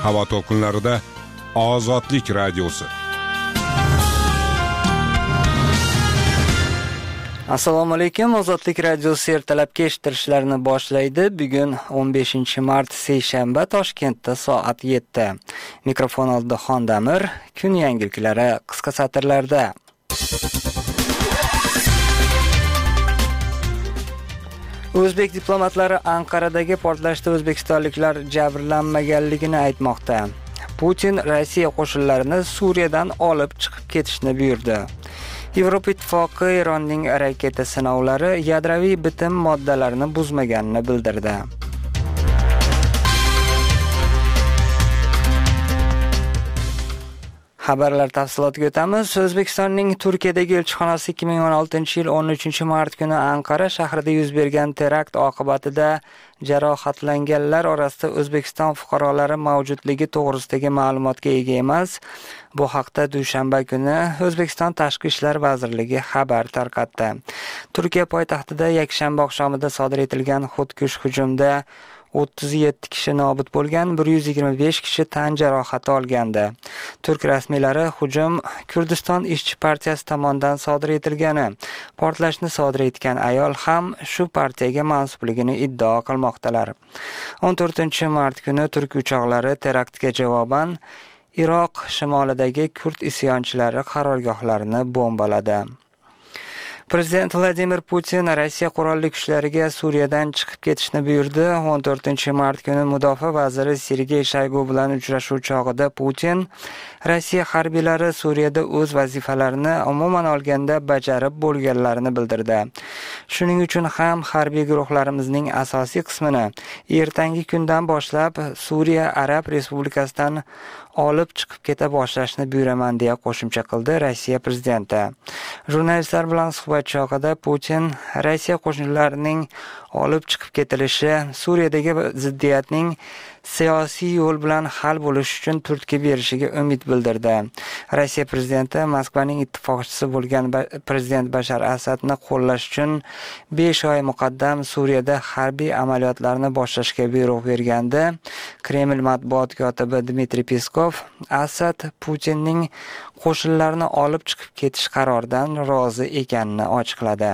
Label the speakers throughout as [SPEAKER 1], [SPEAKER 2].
[SPEAKER 1] havo to'lqinlarida Ozodlik radiosi.
[SPEAKER 2] Assalomu alaykum. Ozodlik radiosi ertalabki eshittirishlarni boshlaydi. Bugun 15-mart seshanba, Toshkentda soat 7. Mikrofon oldida Xondamir. Kun yangiliklari qisqa satrlarda. O'zbek diplomatlari Anqaradagi portlashda o'zbekistonliklar jabrlanmaganligini aytmoqda. Putin Rossiya qo'shinlarini Suriyadan olib chiqib ketishni buyurdi. Yevropa Ittifoqi Eronning raketa sinovlari yadroviy bitim moddalarini buzmaganini bildirdi. Xabarlar tafsilotiga o'tamiz. O'zbekistonning Turkiyadagi elchixonasi 2016-yil 13-mart kuni Anqara shahrida yuz bergan terakt oqibatida jarohatlanganlar orasida O'zbekiston fuqarolari mavjudligi to'g'risidagi ma'lumotga ega emas. Bu haqda dushanba kuni O'zbekiston Tashqi ishlar vazirligi xabar tarqatdi. Turkiya poytaxtida yakshanba oqshomida sodir etilgan xudkush hujumda 37 kishi nobud bo'lgan, 125 kishi tan jarohati olgandi. Turk rasmiylari hujum Kurdiston ishchi partiyasi tomonidan sodir etilgani, portlashni sodir etgan ayol ham shu partiyaga mansubligini iddao qilmoqdalar. 14-mart kuni Turk uchoqlari teraktga javoban Iroq shimolidagi kurd isyonchilari qarorgohlarini bombaladi. Prezident Vladimir Putin Rossiya qurolli kuchlariga Suriyadan chiqib ketishni buyurdi. 14-mart kuni mudofaa vaziri Sergey Shoygu bilan uchrashuv chog'ida Putin Rossiya harbiylari Suriyada o'z vazifalarini umuman olganda bajarib bo'lganlarini bildirdi. Shuning uchun ham harbiy guruhlarimizning asosiy qismini ertangi kundan boshlab Suriya Arab Respublikasidan olib chiqib keta boshlashni buyuraman deya qo'shimcha qildi Rossiya prezidenti. Jurnalistlar bilan suhbat chog'ida Putin Rossiya qo'shinlarining olib chiqib ketilishi Suriyadagi ziddiyatning siyosiy yo'l bilan hal bo'lishi uchun turtki berishiga umid bildirdi. Rossiya prezidenti Moskvaning ittifoqchisi bo'lgan prezident Bashar Asadni qo'llash uchun 5 oy muqaddam Suriyada harbiy amaliyotlarni boshlashga buyruq bergandi. Kreml matbuot kotibi Dmitriy Peskov Asad Putinning qo'shinlarni olib chiqib ketish qaroridan rozi ekanini ochiqladi.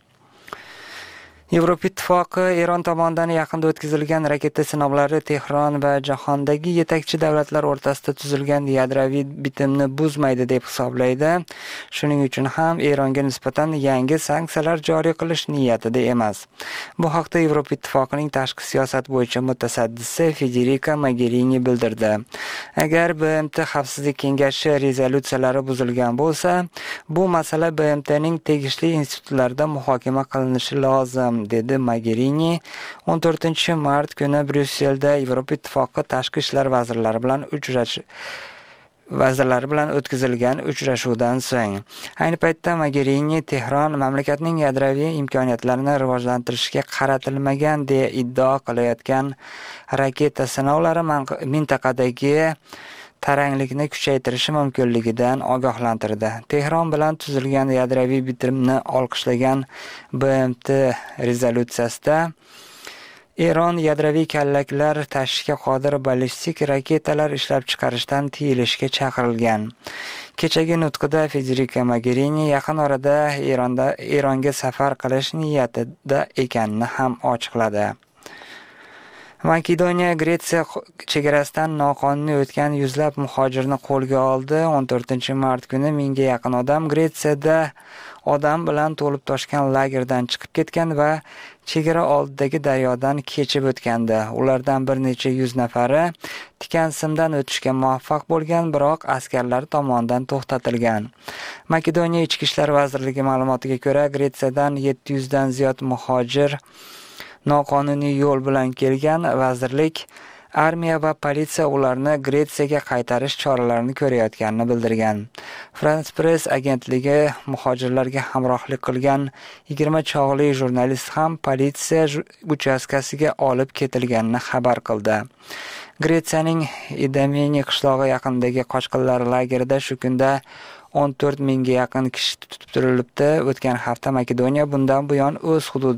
[SPEAKER 2] Yevropa Ittifoqi Eron tomonidan yaqinda o'tkazilgan raketa sinovlari Tehron va jahondagi yetakchi davlatlar o'rtasida tuzilgan yadroviy bitimni buzmaydi deb hisoblaydi. Shuning uchun ham Eronga nisbatan yangi sanksiyalar joriy qilish niyatida emas. Bu haqda Yevropa Ittifoqining tashqi siyosat bo'yicha mutasaddisi Federica Mogherini bildirdi. Agar BMT Xavfsizlik kengashi rezolyutsiyalari buzilgan bo'lsa, bu masala BMTning tegishli institutlarida muhokama qilinishi lozim, dedi Mogherini 14-mart kuni Bryusselda Yevropa Ittifoqi tashqi ishlar vazirlari bilan o'tkazilgan uchrashuvdan so'ng. Ayni paytda Mogherini Tehron mamlakatning yadroviy imkoniyatlarini rivojlantirishga qaratilmagan deya iddao qilayotgan raketa sinovlari mintaqadagi taranglikni kuchaytirishi mumkinligidan ogohlantirdi. Tehron bilan tuzilgan yadroviy bitimni olqishlagan BMT rezolyutsiyasida Eron yadroviy kallaklar tashishga qodir ballistik raketalar ishlab chiqarishdan tiyilishga chaqirilgan. Kechagi nutqida Federica Mogherini yaqin orada Eronga safar qilish niyatida ekanini ham ochiqladi. Makedoniya Gretsiya chegarasidan noqonuniy o'tgan yuzlab muhojirni qo'lga oldi. 14-mart kuni 1000 ga yaqin odam Gretsiyada odam bilan to'lib toshgan lagerdan chiqib ketgan va chegara oldidagi daryodan kechib o'tgandi. Ulardan bir necha yuz nafari tikansimdan o'tishga muvaffaq bo'lgan, biroq askarlar tomonidan to'xtatilgan. Makedoniya Ichki ishlar vazirligi ma'lumotiga ko'ra, Gretsiyadan 700 dan ziyod muhojir noqonuniy yo'l bilan kelgan. Vazirlik armiya va politsiya ularni Gretsiyaga qaytarish choralarini ko'rayotganini bildirgan. France Press agentligi muhojirlarga hamrohlik qilgan 20 chog'li jurnalist ham politsiya uchastkasiga olib ketilganini xabar qildi. Gretsiyaning Idameni qishlog'i yaqinidagi qochqinlar lagerida shu kunda 14 mingga yaqin kishi tutib turilibdi. O'tgan hafta Makedoniya bundan buyon o'z hududi.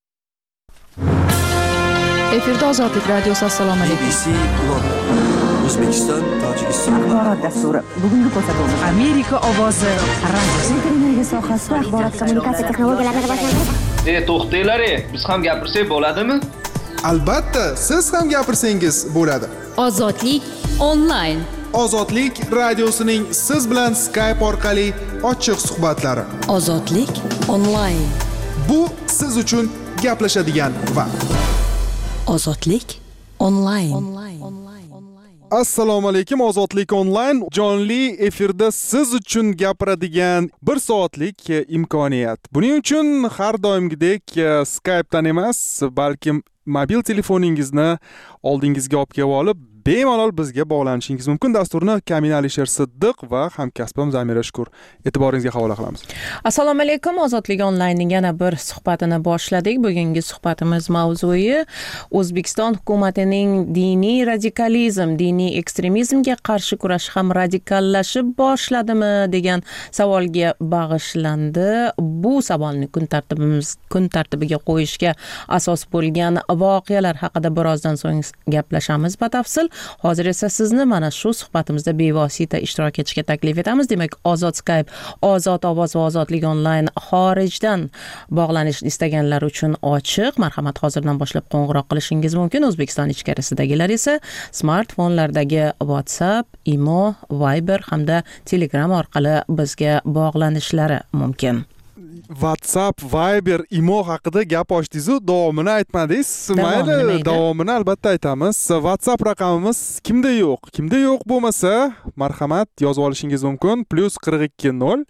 [SPEAKER 3] Efirda Ozodlik radiosi. Assalomu alaykum.
[SPEAKER 4] BBC London
[SPEAKER 3] O'zbekiston, Tojikiston
[SPEAKER 4] axborot dasturi bugungi ko'rsatuvimiz
[SPEAKER 5] Amerika ovozi radio
[SPEAKER 4] energiya sohasida axborot kommunikatsiya texnologiyalarini rivojlantirish.
[SPEAKER 6] To'xtanglar, biz ham gapirsak bo'ladimi?
[SPEAKER 7] Albatta, siz ham gapirsangiz bo'ladi.
[SPEAKER 5] Ozodlik onlayn.
[SPEAKER 7] Ozodlik radiosining siz bilan Skype orqali ochiq suhbatlari.
[SPEAKER 5] Ozodlik onlayn.
[SPEAKER 7] Bu siz uchun gaplashadigan vaqt.
[SPEAKER 5] Ozodlik onlayn.
[SPEAKER 7] Assalomu alaykum, Ozodlik onlayn jonli efirda siz uchun gapiradigan 1 soatlik imkoniyat. Buning uchun har doimgidek Skype'dan emas, balkim mobil telefoningizni oldingizga olib kelib olib, bemalol bizga bog'lanishingiz mumkin. Dasturni Kamina Alisher Siddiq va hamkasbim Zamira Shukur e'tiboringizga havola qilamiz.
[SPEAKER 8] Assalomu alaykum, Ozodlik onlaynning yana bir suhbatini boshladik. Bugungi suhbatimiz mavzui O'zbekiston hukumatining diniy radikalizm, diniy ekstremizmga qarshi kurash ham radikallashib boshladimi degan savolga bag'ishlandi. Bu savolni kun tartibiga qo'yishga asos bo'lgan voqealar haqida birozdan so'ng gaplashamiz batafsil. Hozir esa sizni mana shu suhbatimizda bevosita ishtirok etishga taklif etamiz. Demak, Ozod Skype, Ozod ovoz va Ozodlik onlayn xorijdan bog'lanishni istaganlar uchun ochiq. Marhamat, hozirdan boshlab qo'ng'iroq qilishingiz mumkin. O'zbekiston ichkarisidagilar esa smartfonlardagi WhatsApp, Imo, Viber hamda Telegram orqali bizga bog'lanishlari mumkin.
[SPEAKER 7] WhatsApp, Viber, Imo haqida gap ochdingiz-u, davomini aytmadingiz. Mayli, davomini albatta aytamiz. WhatsApp raqamimiz kimda yo'q bo'lmasa, marhamat yozib olishingiz mumkin. +420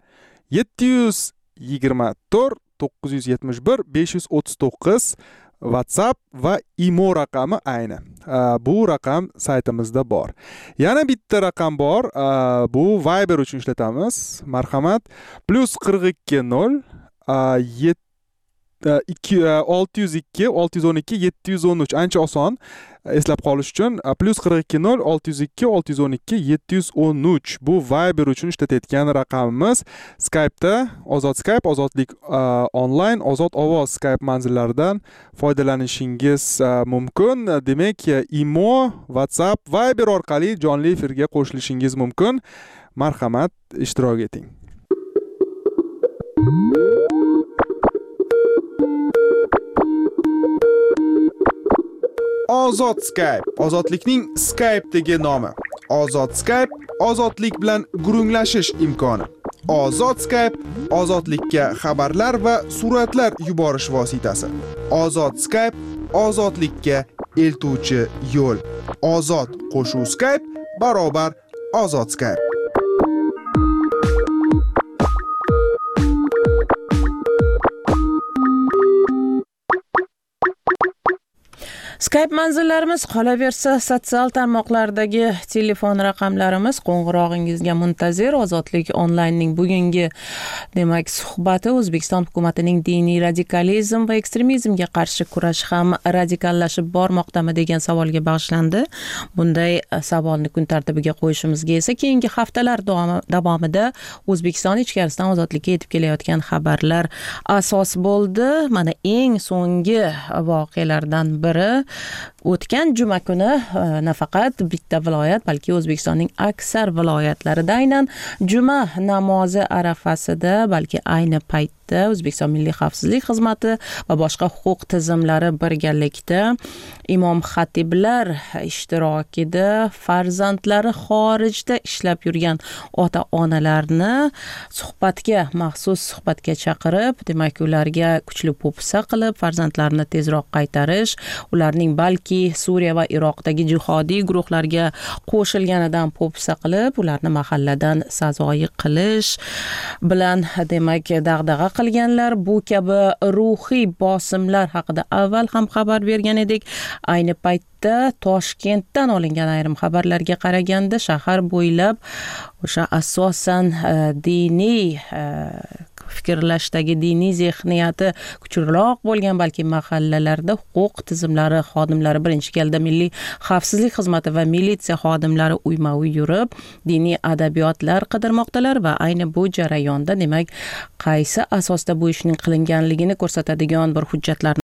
[SPEAKER 7] 724 971 539 WhatsApp va Imo raqami ayni. Bu raqam saytimizda bor. Yana bitta raqam bor. Bu Viber uchun ishlatamiz. Marhamat, +420 602 612 713. Ancha oson eslab qolish uchun +420 602 612 713. Bu Viber uchun ishlatayotgan raqamimiz. Skype'da Ozod Skype, Ozodlik onlayn, Ozod ovoz Skype manzillaridan foydalanishingiz mumkin. Demak, Imo, WhatsApp, Viber orqali jonli efirga qo'shilishingiz mumkin. Marhamat, ishtirok eting. Ozod Skype, ozodlikning Skype'dagi nomi. Ozod Skype, ozodlik bilan gurunglashish imkoni. Ozod Skype, ozodlikka xabarlar va suratlar yuborish vositasi. Ozod Skype, ozodlikka eltuvchi yo'l. Ozod qo'shuv Skype barobar Ozod Skype.
[SPEAKER 8] Skype manzillarimiz qolaversa, sotsial tarmoqlardagi telefon raqamlarimiz qo'ng'irog'ingizga muntazir. Ozodlik onlaynning bugungi demak suhbati O'zbekiston hukumatining diniy radikalizm va ekstremizmga qarshi kurash ham radikallashib bormoqdami degan savolga bag'ishlandi. Bunday savolni kun tartibiga qo'yishimizga esa keyingi haftalar davomida O'zbekiston ichkarisidan ozodlikka yetib kelayotgan xabarlar asos bo'ldi. Mana eng so'nggi voqealardan biri o'tgan juma kuni nafaqat bitta viloyat, balki O'zbekistonning aksar viloyatlarida aynan juma namozi arafasida, balki ayni paytda O'zbekiston Milliy xavfsizlik xizmati va boshqa huquq tizimlari birgalikda imom xatiblar ishtirokida farzandlari xorijda ishlab yurgan ota-onalarni maxsus suhbatga chaqirib, demak ularga kuchli po'pisa qilib, farzandlarini tezroq qaytarish, ularning balki Suriya va Iroqdagi jihodiy guruhlarga qo'shilganidan po'pisa qilib, ularni mahalladan sazoyi qilish bilan demak dag'dag'a qilganlar. Bu kabi ruhiy bosimlar haqida avval ham xabar bergan edik. Ayni paytda Toshkentdan olingan ayrim xabarlarga qaraganda shahar bo'ylab o'sha asosan diniy fikrlashdagi diniy zehniyati kuchliroq bo'lgan balki mahallalarda huquq tizimlari xodimlari birinchi galda Milliy xavfsizlik xizmati va militsiya xodimlari uyma-uy yurib diniy adabiyotlar qidirmoqdalar va ayni bu jarayonda demak qaysi asosda bu ishning qilinganligini ko'rsatadigan bir hujjatlarni